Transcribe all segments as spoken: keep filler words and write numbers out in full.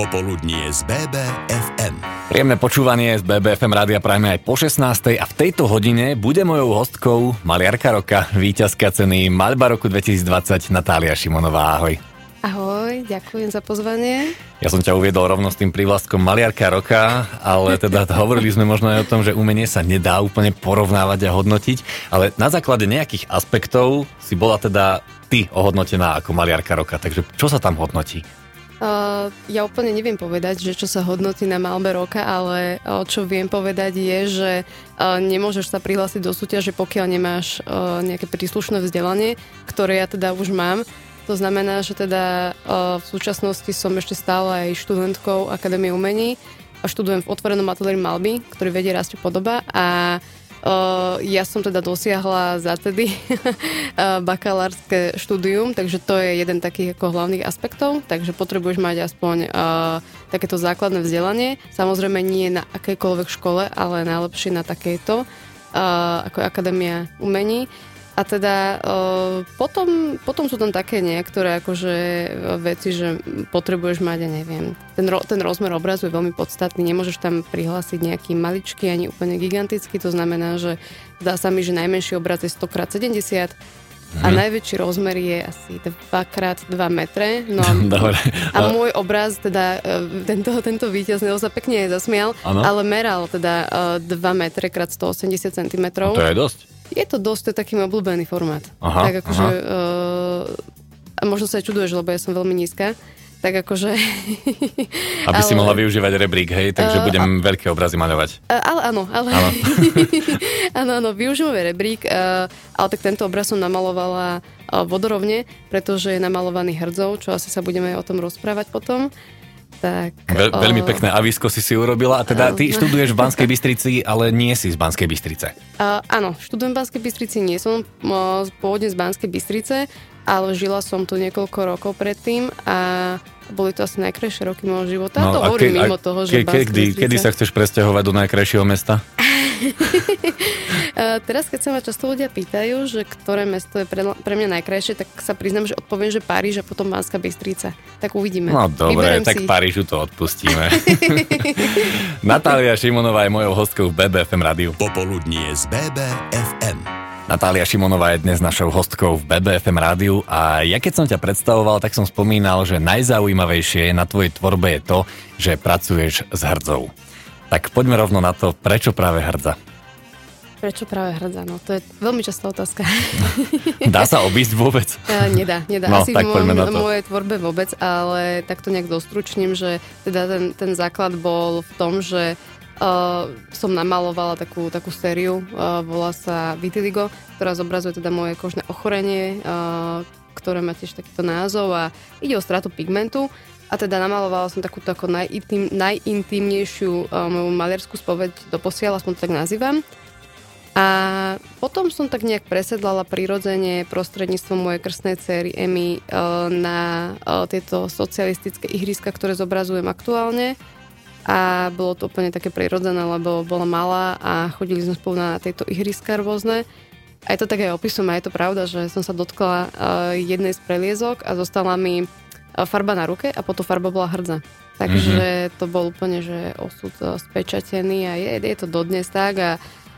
Popoludnie z bé bé ef em. Príjemné počúvanie z bé bé ef em rádia prajme aj po šestnástej a v tejto hodine bude mojou hostkou maliarka roka, víťazka ceny Maľba roku dvetisícdvadsať Natália Šimonová. Ahoj. Ahoj, ďakujem za pozvanie. Ja som ťa uviedol rovno s tým prívlastkom maliarka roka, ale teda hovorili sme možno aj o tom, že umenie sa nedá úplne porovnávať a hodnotiť, ale na základe nejakých aspektov si bola teda ty ohodnotená ako maliarka roka, takže čo sa tam hodnotí? Uh, ja úplne neviem povedať, že čo sa hodnotí na Maľbe roka, ale uh, čo viem povedať je, že uh, nemôžeš sa prihlásiť do súťaže, pokiaľ nemáš uh, nejaké príslušné vzdelanie, ktoré ja teda už mám. To znamená, že teda uh, v súčasnosti som ešte stále aj študentkou Akadémie umení a študujem v otvorenom ateliéri Maľby, ktorý vedie Rasťo Podoba a Uh, ja som teda dosiahla za tedy bakalárske štúdium, takže to je jeden takých ako hlavných aspektov, takže potrebuješ mať aspoň uh, takéto základné vzdelanie. Samozrejme nie na akejkoľvek škole, ale najlepšie na takejto, uh, ako Akadémia umení. A teda uh, potom, potom sú tam také niektoré akože veci, že potrebuješ mať, ja neviem, ten, ro, ten rozmer obrazu je veľmi podstatný, nemôžeš tam prihlásiť nejaký maličký ani úplne gigantický, to znamená, že zdá sa mi, že najmenší obraz je sto krát sedemdesiat a hmm. najväčší rozmer je asi dva krát dva metre. No a, a môj obraz, teda tento, tento víťaz, sa pekne zasmial, ano? Ale meral teda dva metre krát sto osemdesiat centimetrov. To je dosť. Je to dosť, to je taký môj obľúbený formát. Aha, tak akože, uh, a možno sa aj čuduješ, lebo ja som veľmi nízka. Tak akože... Aby ale, si mohla využívať rebrík, hej? Takže uh, budem a, veľké obrazy maľovať. Uh, ale áno, ale... Áno, áno, áno, využívame rebrík, uh, ale tak tento obraz som namalovala uh, vodorovne, pretože je namalovaný hrdzou, čo asi sa budeme o tom rozprávať potom. Tak, Veľ, o... Veľmi pekné avísko si si urobila. A teda ty študuješ v Banskej Bystrici, ale nie si z Banskej Bystrice. Uh, áno, študujem v Banskej Bystrici, nie som uh, pôvodne z Banskej Bystrice, ale žila som tu niekoľko rokov predtým a boli to asi najkrajšie roky môjho života. No, to hovorím ke, mimo toho, že ke, kedy, kedy sa chceš presťahovať do najkrajšieho mesta? uh, teraz, keď sa ma často ľudia pýtajú, že ktoré mesto je pre, pre mňa najkrajšie, tak sa priznám, že odpoviem, že Paríž a potom Banská Bystrica. Tak uvidíme. No dobre, tak si... Parížu to odpustíme. Natália Šimonová je mojou hostkou v bé bé ef em rádiu. Popoludnie z bé bé ef em. Natália Šimonová je dnes našou hostkou v bé bé ef em rádiu a ja keď som ťa predstavoval, tak som spomínal, že najzaujímavejšie na tvojej tvorbe je to, že pracuješ s hrdzou. Tak poďme rovno na to, prečo práve hrdza? Prečo práve hrdza? No to je veľmi častá otázka. Dá sa obísť vôbec? Nedá, nedá. No, asi tak v môj, mojej tvorbe vôbec, ale takto nejak dostručním, že teda ten, ten základ bol v tom, že Uh, som namalovala takú, takú sériu, uh, volá sa Vitiligo, ktorá zobrazuje teda moje kožné ochorenie, uh, ktoré má tiež takýto názov a ide o stratu pigmentu a teda namalovala som takúto ako najintim, najintimnejšiu uh, moju maliarskú spoveď doposiaľ, aspoň to tak nazývam. A potom som tak nejak presedlala prirodzene prostredníctvom mojej krstnej dcéry Emy uh, na uh, tieto socialistické ihriska, ktoré zobrazujem aktuálne. A bolo to úplne také prirodzené, lebo bola malá a chodili sme spolu na tieto ihriska rôzne. A je to tak aj opisujem, a je to pravda, že som sa dotkla uh, jednej z preliezok a zostala mi uh, farba na ruke a potom farba bola hrdza. Takže mm-hmm. to bol úplne, že osud uh, spečatený a je, je to dodnes tak a,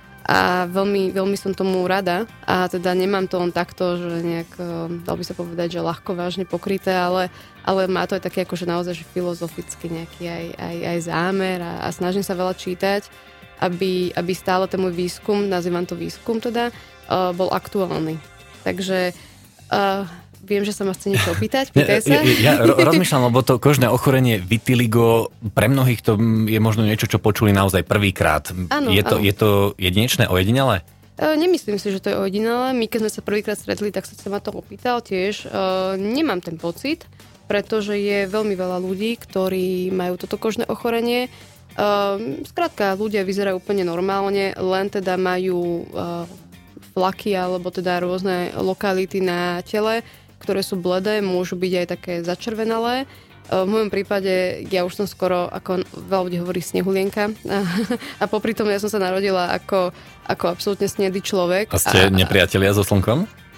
a veľmi, veľmi som tomu rada. A teda nemám to len takto, že nejak, uh, dal by sa povedať, že ľahko vážne pokryté, ale ale má to aj taký akože naozaj že filozoficky nejaký aj, aj, aj zámer a, a snažím sa veľa čítať, aby, aby stále ten môj výskum, nazývam to výskum teda, uh, bol aktuálny. Takže uh, viem, že sa ma chce niečo opýtať, pýtaj sa. Ja, ja rozmýšľam, lebo to kožné ochorenie vitiligo, pre mnohých to je možno niečo, čo počuli naozaj prvýkrát. Áno, je, to, áno. je to jedinečné, ojedinelé? Uh, nemyslím si, že to je ojedinelé. My, keď sme sa prvýkrát stretli, tak sa ma to opýtal tiež. Uh, nemám ten pocit, pretože je veľmi veľa ľudí, ktorí majú toto kožné ochorenie. Uh, skrátka, ľudia vyzerajú úplne normálne, len teda majú uh, flaky alebo teda rôzne lokality na tele, ktoré sú bledé, môžu byť aj také začervenalé. Uh, v mojom prípade ja už som skoro, ako veľa ľudí hovorí, snehulienka. A, a popri tom ja som sa narodila ako, ako absolútne snedý človek. A ste a, nepriatelia so slnkom?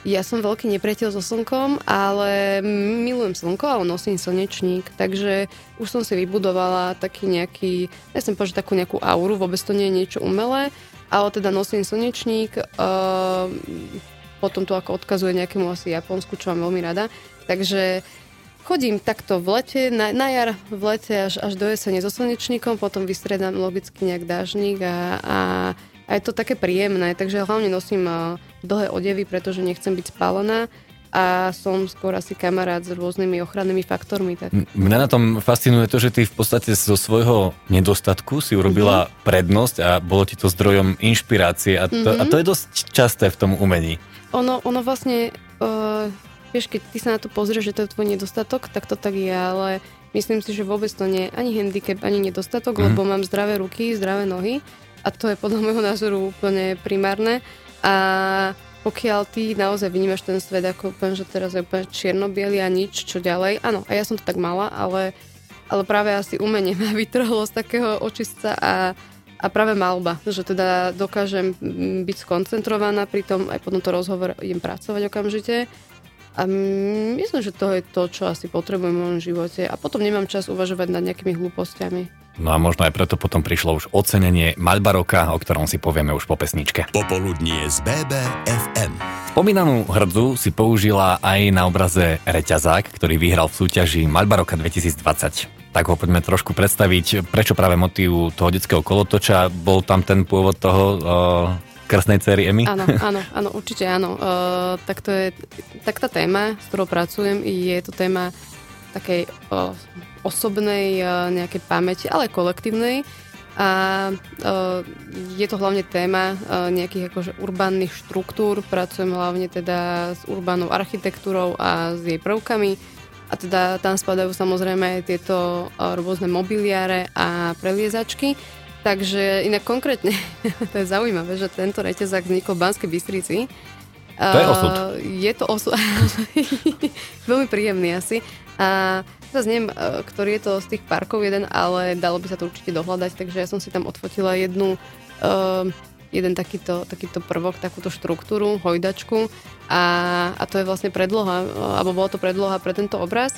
ja som veľký nepriateľ so slnkom, ale milujem slnko, ale nosím slnečník, takže už som si vybudovala taký nejaký, ja som povedať takú nejakú auru, vôbec to nie je niečo umelé, ale teda nosím slnečník, uh, potom to ako odkazuje nejakému asi Japonsku, čo mám veľmi rada, takže chodím takto v lete, na, na jar v lete až, až do jesene so slnečníkom, potom vystriedam logicky nejak dážnik a, a A je to také príjemné, takže hlavne nosím dlhé odevy, pretože nechcem byť spálená a som skôr asi kamarát s rôznymi ochrannými faktormi. Tak. Mňa na tom fascinuje to, že ty v podstate zo svojho nedostatku si urobila mm-hmm. prednosť a bolo ti to zdrojom inšpirácie a to, mm-hmm. a to je dosť časté v tom umení. Ono, ono vlastne, uh, vieš, keď ty sa na to pozrieš, že to je tvoj nedostatok, tak to tak je, ale myslím si, že vôbec to nie je ani handicap, ani nedostatok, mm-hmm. lebo mám zdravé ruky, zdravé nohy. A to je podľa môjho názoru úplne primárne. A pokiaľ ty naozaj vnímaš ten svet ako úplne, že teraz je úplne čierno-biely a nič, čo ďalej. Áno, a ja som to tak mala, ale, ale práve asi umenie ma vytrhlo z takého očistca a, a práve malba. Že teda dokážem byť skoncentrovaná, pritom aj potom to rozhovor idem pracovať okamžite. A myslím, že to je to, čo asi potrebujem v mojom živote. A potom nemám čas uvažovať nad nejakými hlúpostiami. No a možno aj preto potom prišlo už ocenenie Maľba roka, o ktorom si povieme už po pesničke. Popoludnie z bé bé ef em. Spomínanú hrdzu si použila aj na obraze Reťazák, ktorý vyhral v súťaži Maľba roka dvetisícdvadsať. Tak ho poďme trošku predstaviť, prečo práve motív toho detského kolotoča, bol tam ten pôvod toho uh, krstnej dcery Emy? Áno, áno, áno, určite áno. Uh, tak to je, tak tá téma, s ktorou pracujem, je to téma takej uh, osobnej uh, nejakej pamäti, ale kolektívnej. A uh, je to hlavne téma uh, nejakých akože urbánnych štruktúr. Pracujem hlavne teda s urbánnou architektúrou a s jej prvkami. A teda tam spadajú samozrejme aj tieto uh, rôzne mobiliáre a preliezačky. Takže inak konkrétne, to je zaujímavé, že tento reťazák vznikol v Banskej Bystrici. To je osud. Uh, je to osud. Veľmi príjemný asi. A teraz neviem, ktorý je to z tých parkov jeden, ale dalo by sa to určite dohľadať, takže ja som si tam odfotila jednu, uh, jeden takýto, takýto prvok, takúto štruktúru, hojdačku a, a to je vlastne predloha, alebo bola to predloha pre tento obraz.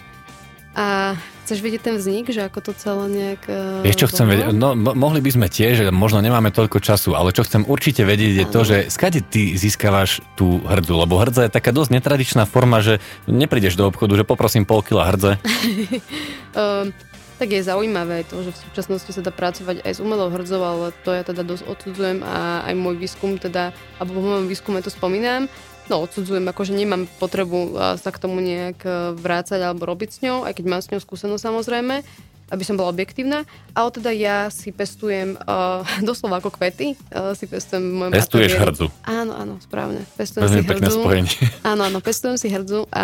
A chceš vedieť ten vznik, že ako to celé nejak... Uh, Vieš, čo chcem vedieť? No, mo- mohli by sme tiež, možno nemáme toľko času, ale čo chcem určite vedieť je to, že skade ty získavaš tú hrdzu, lebo hrdza je taká dosť netradičná forma, že neprídeš do obchodu, že poprosím pol kila hrdze. uh, tak je zaujímavé to, že v súčasnosti sa dá pracovať aj s umelou hrdzou, ale to ja teda dosť odsudzujem a aj môj výskum teda, alebo v môjom výskume to spomínam. No, odsudzujem, akože nemám potrebu sa k tomu nejak vrácať alebo robiť s ňou, aj keď mám s ňou skúsenosť samozrejme, aby som bola objektívna. Ale teda ja si pestujem uh, doslova ako kvety. Uh, si pestujem v mojom Pestuješ ateliéru. hrdzu. Áno, áno, správne. Pestujem Veľmi si pekné hrdzu. spojenie. Áno, áno, pestujem si hrdzu a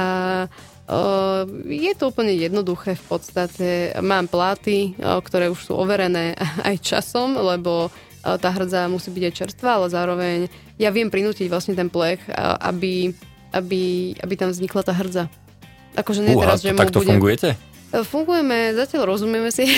uh, je to úplne jednoduché v podstate. Mám pláty, uh, ktoré už sú overené aj časom, lebo uh, tá hrdza musí byť aj čerstvá, ale zároveň ja viem prinútiť vlastne ten plech, aby, aby, aby tam vznikla tá hrdza. Akože nie Uha, teraz, že mu takto budem... fungujete? Fungujeme, zatiaľ rozumieme si.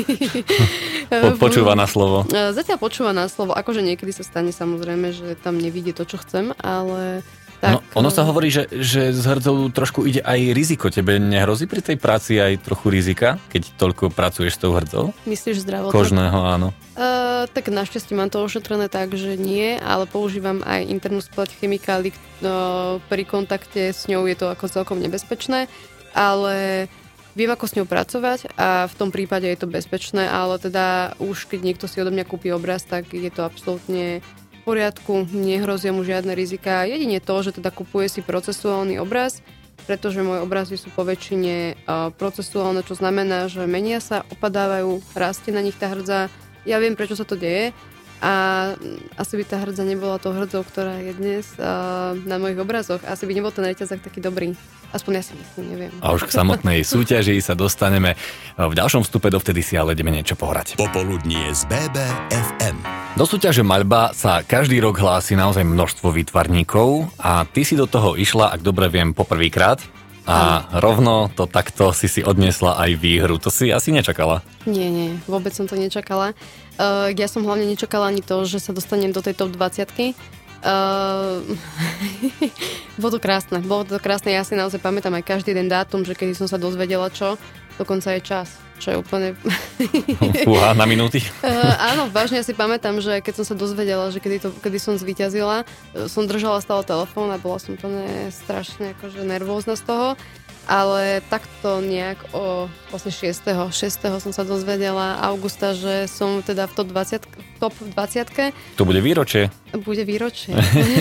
Počúva na slovo. Zatiaľ počúva na slovo. Akože niekedy sa stane samozrejme, že tam nevidie to, čo chcem, ale... Tak, no, ono sa hovorí, že, že s hrdzou trošku ide aj riziko. Tebe nehrozí pri tej práci aj trochu rizika, keď toľko pracuješ s tou hrdzou? Myslíš zdravotne? Kožného, áno. Uh, tak našťastie mám to ošetrené tak, že nie, ale používam aj internú spleť chemikálií. Uh, pri kontakte s ňou je to ako celkom nebezpečné, ale viem, ako s ňou pracovať a v tom prípade je to bezpečné, ale teda už keď niekto si odo mňa kúpi obraz, tak je to absolútne v poriadku, nehrozia mu žiadne rizika. Jedine to, že teda kupuje si procesuálny obraz, pretože moje obrazy sú po väčšine uh, procesuálne, čo znamená, že menia sa, opadávajú, rastie na nich tá hrdza. Ja viem, prečo sa to deje a asi by tá hrdza nebola tou hrdzou, ktorá je dnes uh, na mojich obrazoch. Asi by nebol ten reťazák taký dobrý. Aspoň ja si myslím, neviem. A už k samotnej súťaži sa dostaneme. V ďalšom vstupe, dovtedy si ale ideme niečo pohrať. Popoludnie z bé bé ef em. Do súťaže Maľba sa každý rok hlási naozaj množstvo výtvarníkov a ty si do toho išla, ak dobre viem, poprvýkrát. A rovno to takto si si odniesla aj výhru. To si asi nečakala? Nie, nie, vôbec som to nečakala. Uh, ja som hlavne nečakala ani to, že sa dostanem do tej top dvadsiatky. Uh, bolo to krásne, bolo to krásne, ja si naozaj pamätám aj každý den dátum, že kedy som sa dozvedela čo, dokonca aj čas, čo je úplne... Fúha, na minúty? Uh, áno, vážne ja si pamätám, že keď som sa dozvedela, že kedy, to, kedy som zvíťazila, som držala stále telefón a bola som úplne strašne akože nervózna z toho. Ale takto nejak o vlastne šiesteho šiesteho som sa dozvedela augusta, že som teda v top dvadsať, top dvadsiatke. To bude výročie. Bude výročie.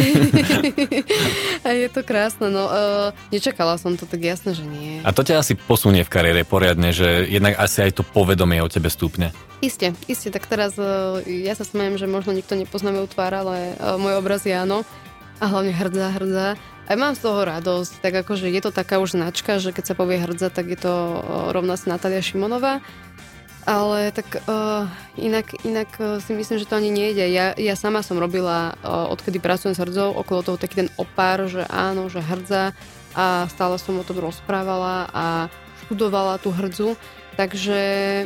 A je to krásne. No, uh, nečakala som to, tak jasné, že nie. A to ťa asi posunie v kariére poriadne, že jednak asi aj to povedomie o tebe stúpne. Isté, isté. Tak teraz uh, ja sa smejem, že možno nikto nepozná moju tvár, ale uh, môj obraz je áno. A hlavne hrdzá, hrdza. Aj mám z toho radosť, tak akože je to taká už značka, že keď sa povie hrdza, tak je to rovná si Natália Šimonová. Ale tak uh, inak, inak uh, si myslím, že to ani nejde. Ja, ja sama som robila, uh, odkedy pracujem s hrdzou, okolo toho taký ten opár, že áno, že hrdza a stále som o tom rozprávala a študovala tú hrdzu. Takže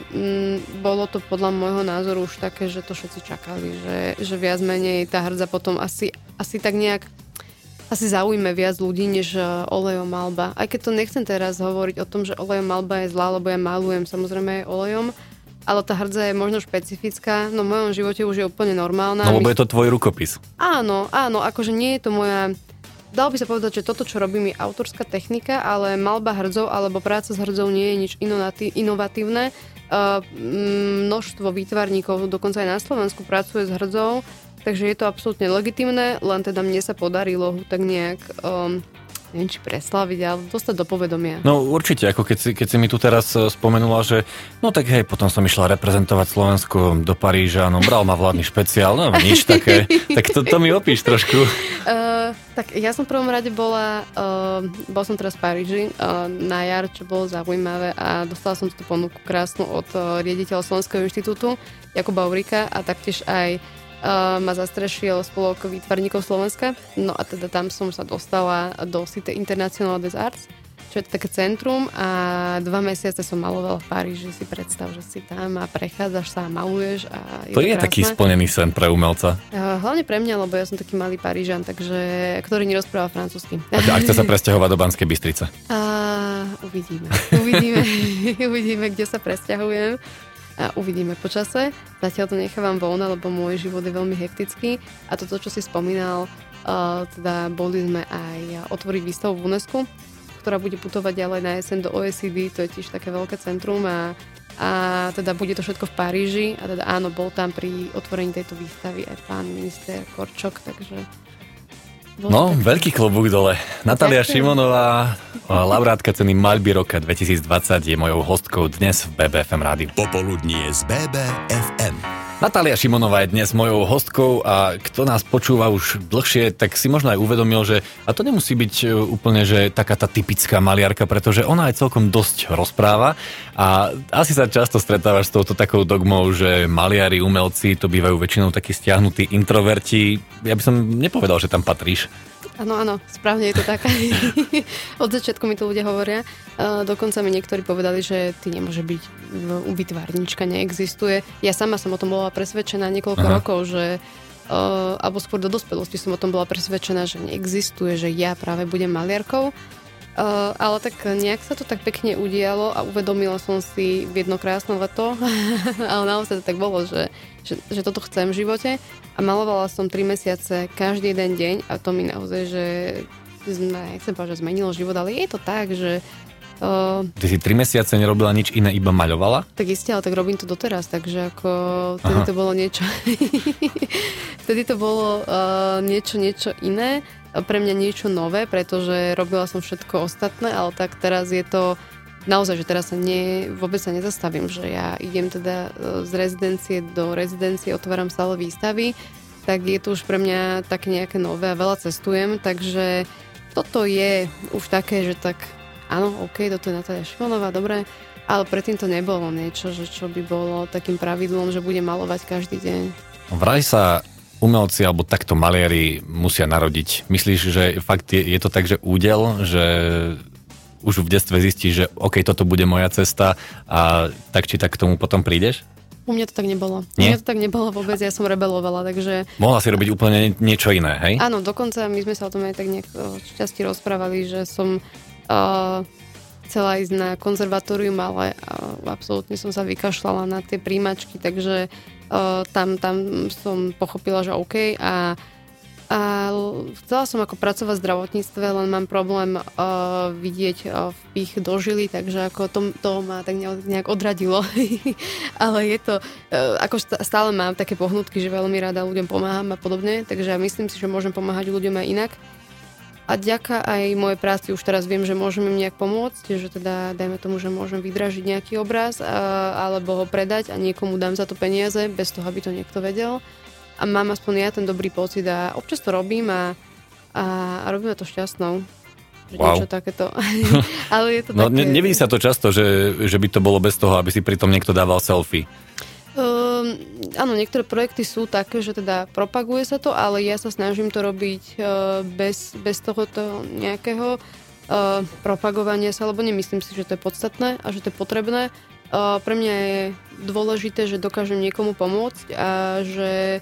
mm, bolo to podľa môjho názoru už také, že to všetci čakali, že, že viac menej tá hrdza potom asi, asi tak nejak asi zaujme viac ľudí, než olejom malba. Aj keď to nechcem teraz hovoriť o tom, že olejom malba je zlá, lebo ja malujem samozrejme aj olejom, ale tá hrdza je možno špecifická, no v mojom živote už je úplne normálna. No lebo je to tvoj rukopis. Áno, áno, akože nie je to moja... Dalo by sa povedať, že toto, čo robím, je autorská technika, ale malba hrdzou alebo práca s hrdzou nie je nič inovatívne. Uh, množstvo výtvarníkov, dokonca aj na Slovensku, pracuje s hrdzou, takže je to absolútne legitimné, len teda mne sa podarilo ho tak nejak, um, neviem či preslaviť, ale dostať do povedomia. No určite, ako keď si, keď si mi tu teraz spomenula, že no tak hej, potom som išla reprezentovať Slovensko do Paríža, no bral ma vládny špeciál, no nič také, tak to, to mi opíš trošku. Uh, tak ja som v prvom rade bola, uh, bol som teraz v Paríži uh, na jar, čo bolo zaujímavé a dostala som tú ponuku krásnu od uh, riaditeľa Slovenského inštitútu Jakuba Urika a taktiež aj Uh, ma zastrešil spolok výtvarníkov Slovenska. No a teda tam som sa dostala do Cité International des Arts, čo je to také centrum a dva mesiace som malovala v Paríži. Si predstav, že si tam a prechádzaš sa a maluješ. A je to, to je krásne. Taký splnený sen pre umelca. Uh, hlavne pre mňa, lebo ja som taký malý Parížan, takže, ktorý nerozpráva francúzsky. A chce sa presťahovať do Banskej Bystrice? Uh, uvidíme. Uvidíme, uvidíme, kde sa presťahujem. A uvidíme po čase. Zatiaľ to nechávam voľné, lebo môj život je veľmi hektický. A toto, čo si spomínal, uh, teda boli sme aj otvoriť výstavu v UNESCO, ktorá bude putovať ďalej na jeseň do O E C D, to je tiež také veľké centrum a, a teda bude to všetko v Paríži. A teda áno, bol tam pri otvorení tejto výstavy aj pán minister Korčok, takže... No, veľký klobúk dole. Natália Šimonová, laureátka ceny Maľby roka dvetisícdvadsať, je mojou hostkou dnes v bé bé ef em rádiu. Popoludnie z bé bé ef em. Natália Šimonová je dnes mojou hostkou a kto nás počúva už dlhšie, tak si možno aj uvedomil, že a to nemusí byť úplne, že taká tá typická maliarka, pretože ona aj celkom dosť rozpráva a asi sa často stretávaš s touto takou dogmou, že maliari, umelci, to bývajú väčšinou takí stiahnutí introverti. Ja by som nepovedal, že tam patríš. Áno, áno, správne je to tak. Od začiatku mi to ľudia hovoria. Uh, dokonca mi niektorí povedali, že ty nemôže byť výtvarníčka, neexistuje. Ja sama som o tom bola presvedčená niekoľko Aha. rokov, že uh, alebo skôr do dospelosti som o tom bola presvedčená, že neexistuje, že ja práve budem maliarkou. Uh, ale tak nejak sa to tak pekne udialo a uvedomila som si v jedno krásne leto, ale naozaj to tak bolo, že, že, že toto chcem v živote a malovala som tri mesiace každý jeden deň a to mi naozaj, že nechcem povedať, že zmenilo život, ale je to tak, že uh, Ty si tri mesiace nerobila nič iné, iba maľovala? Tak isté, ale tak robím to doteraz, takže ako vtedy Aha. to bolo niečo vtedy to bolo uh, niečo, niečo iné pre mňa niečo nové, pretože robila som všetko ostatné, ale tak teraz je to naozaj, že teraz sa ne, vôbec sa nezastavím, že ja idem teda z rezidencie do rezidencie, otváram stále výstavy, tak je to už pre mňa také nejaké nové a veľa cestujem, takže toto je už také, že tak áno, ok, toto je Natália Šimonová, dobre, ale predtým to nebolo niečo, že čo by bolo takým pravidlom, že budem malovať každý deň. Vraj sa umelci alebo takto maliari musia narodiť. Myslíš, že fakt je, je to tak, že údel, že už v detstve zistíš, že OK, toto bude moja cesta a tak či tak k tomu potom prídeš? U mňa to tak nebolo. Nie? U mňa to tak nebolo vôbec, ja som rebelovala, takže... Mohla si robiť úplne niečo iné, hej? Áno, dokonca my sme sa o tom aj tak nejak šťastí rozprávali, že som uh, chcela ísť na konzervatórium, ale uh, absolútne som sa vykašľala na tie príjmačky, takže uh, tam, tam som pochopila, že OK a A chcela som ako pracovať v zdravotníctve, len mám problém uh, vidieť uh, vpich do žily, takže ako to, to ma tak nejak odradilo. Ale je to, uh, ako stále mám také pohnutky, že veľmi rada ľuďom pomáham a podobne, takže ja myslím si, že môžem pomáhať ľuďom aj inak. A ďaká aj mojej práci už teraz viem, že môžem im nejak pomôcť, že teda dajme tomu, že môžem vydražiť nejaký obraz uh, alebo ho predať a niekomu dám za to peniaze, bez toho, aby to niekto vedel. A mám aspoň ja ten dobrý pocit a občas to robím a, a, a robíme to šťastnou. Wow. Niečo takéto. Ale je to no, také... Ne, nevidí sa to často, že, že by to bolo bez toho, aby si pritom niekto dával selfie. Um, áno, niektoré projekty sú také, že teda propaguje sa to, ale ja sa snažím to robiť uh, bez, bez tohoto nejakého uh, propagovania sa, lebo nemyslím si, že to je podstatné a že to je potrebné. Uh, pre mňa je dôležité, že dokážem niekomu pomôcť a že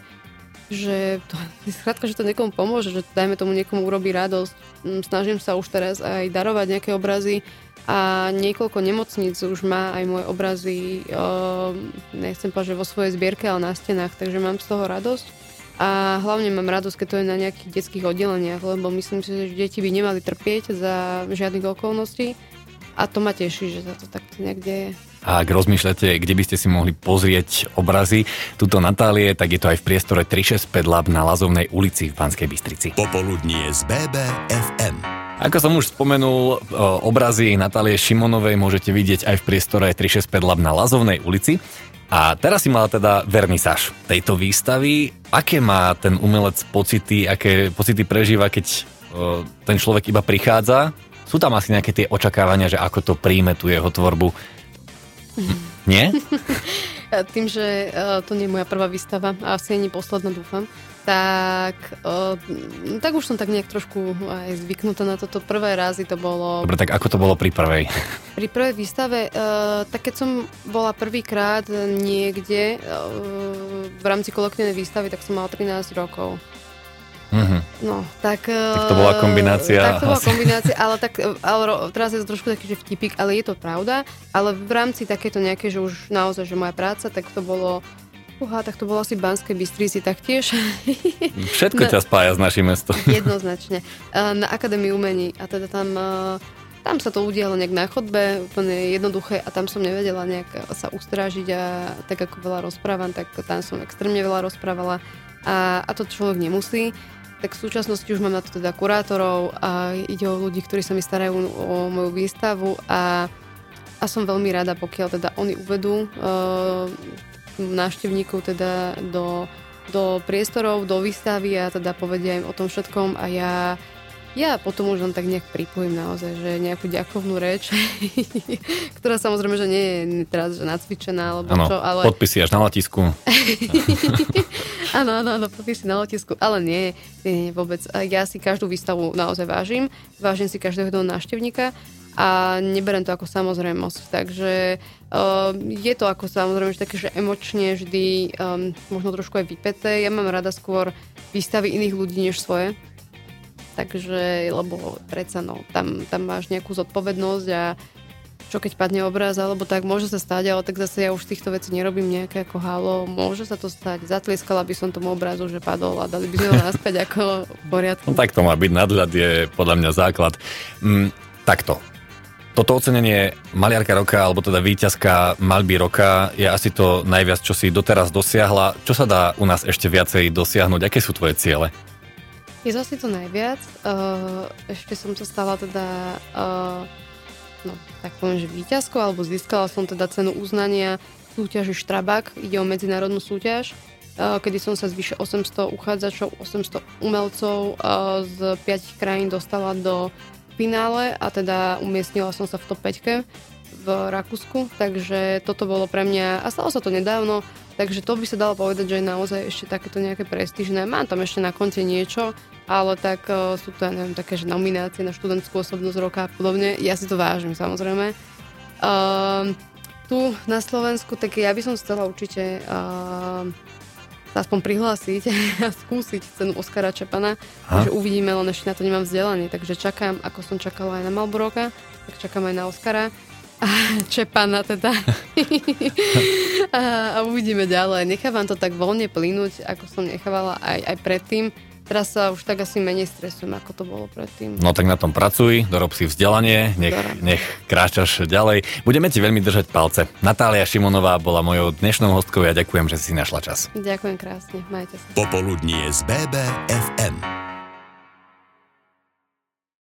že to, skrátka, že to niekomu pomôže, že dajme tomu niekomu urobí radosť. Snažím sa už teraz aj darovať nejaké obrazy a niekoľko nemocníc už má aj moje obrazy, uh, nechcem povedať, že vo svojej zbierke, ale na stenách, takže mám z toho radosť. A hlavne mám radosť, keď to je na nejakých detských oddeleniach, lebo myslím si, že deti by nemali trpieť za žiadnych okolností a to ma teší, že sa to takto nejak deje. A ak rozmýšľate, kde by ste si mohli pozrieť obrazy tuto Natálie, tak je to aj v priestore tri šesť päť Lab na Lazovnej ulici v Banskej Bystrici. Popoludnie z bé bé ef em. Ako som už spomenul, obrazy Natálie Šimonovej môžete vidieť aj v priestore tri šesť päť Lab na Lazovnej ulici. A teraz si mala teda vernisáž tejto výstavy. Aké má ten umelec pocity, aké pocity prežíva, keď o, ten človek iba prichádza? Sú tam asi nejaké tie očakávania, že ako to príjme tú jeho tvorbu? Nie? Tým, že uh, to nie je moja prvá výstava a asi ani posledná, dúfam, tak, uh, tak už som tak nejak trošku aj zvyknutá na toto. Prvé razy to bolo... Dobre, tak ako to bolo pri prvej? Pri prvej výstave, uh, tak keď som bola prvýkrát niekde uh, v rámci kolektívnej výstavy, tak som mala trinásť rokov. Mm-hmm. No, tak... Tak to bola kombinácia. Tak to bola kombinácia, ale, tak, ale teraz je to trošku taký, že vtipík, ale je to pravda. Ale v rámci takéto nejaké, že už naozaj, že moja práca, tak to bolo... Uha, tak to bolo asi v Banskej Bystrici taktiež. Všetko ťa spája s našim mestom. Jednoznačne. Na Akadémii umení. A teda tam... Tam sa to udialo nejak na chodbe, úplne jednoduché a tam som nevedela nejak sa ustrážiť a tak ako veľa rozprávam, tak tam som extrémne veľa rozprávala a, a to človek nemusí. Tak v súčasnosti už mám na to teda kurátorov a ide o ľudí, ktorí sa mi starajú o moju výstavu a, a som veľmi rada, pokiaľ teda oni uvedú uh, návštevníkov teda do, do priestorov, do výstavy a teda povedia im o tom všetkom a ja Ja potom už len tak nejak pripojím naozaj, že nejakú ďakovnú reč, ktorá samozrejme, že nie je teraz že nacvičená, alebo ano, čo, ale... podpisy až na letisku. Áno, áno, áno, podpisy na letisku, ale nie, nie, nie, vôbec. Ja si každú výstavu naozaj vážim, vážim si každého návštevníka a neberiem to ako samozrejmosť, takže um, je to ako samozrejme, že také, že emočne vždy um, možno trošku aj vypäté. Ja mám rada skôr výstavy iných ľudí než svoje. Takže, lebo predsa no, tam, tam máš nejakú zodpovednosť a čo keď padne obraz, alebo tak môže sa stať, ale tak zase ja už z týchto vecí nerobím nejaké ako halo, môže sa to stať, zatlieskala by som tomu obrazu, že padol a dali by sme ho naspäť ako v poriadku. No tak to má byť, nadhľad je podľa mňa základ. Mm, takto. Toto ocenenie maliarka roka, alebo teda víťazka maľby roka je asi to najviac, čo si doteraz dosiahla. Čo sa dá u nás ešte viacej dosiahnuť? Aké sú tvoje ciele? Je to asi to najviac. Uh, ešte som sa stala teda, uh, no tak poviem, že víťazkou, alebo získala som teda cenu uznania súťaži Štrabák. Ide o medzinárodnú súťaž, uh, kedy som sa z vyše osemsto uchádzačov, osemsto umelcov uh, z piatich krajín dostala do finále a teda umiestnila som sa v top päťke v Rakúsku, takže toto bolo pre mňa, a stalo sa to nedávno, takže to by sa dalo povedať, že je naozaj ešte takéto nejaké prestížne. Mám tam ešte na konte niečo, ale tak uh, sú to, neviem, také, že nominácie na študentskú osobnosť roka a podobne. Ja si to vážim, samozrejme. Uh, tu na Slovensku, tak ja by som chcela určite uh, aspoň prihlásiť a skúsiť cenu Oskara Čepana, že uvidíme, len ešte na to nemám vzdelanie, takže čakám, ako som čakala aj na Malboroka, tak čakám aj na Oskara a Čepana teda a, a uvidíme ďalej. Nechávam to tak voľne plynúť, ako som nechávala aj, aj predtým. Teraz sa už tak asi menej stresujem, ako to bolo predtým. No tak na tom pracuj, dorob si vzdelanie, nech, nech kráčaš ďalej. Budeme ti veľmi držať palce. Natália Šimonová bola mojou dnešnou hostkou a ja ďakujem, že si našla čas. Ďakujem krásne, majte sa. Popoludnie z bé bé ef em.